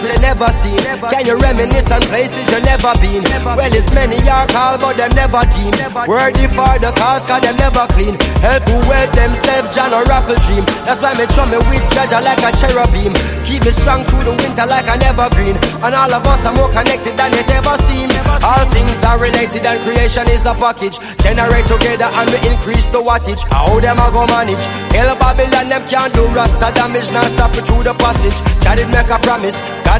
you never seen. Can you reminisce on places you never been? Well, it's many are called, but them never team. Worthy for the cause, cause them never clean. Help who wear themselves, John or Raffle Dream. That's why me chum me with Jaja like a cherubim. Keep me strong through the winter like an evergreen. And all of us are more connected than it ever seemed. All things are related and creation is a package. Generate together and we increase the wattage. How them a go manage? Tell Babylon them can't do Rasta damage. Now stop it through the passage. God did make a promise.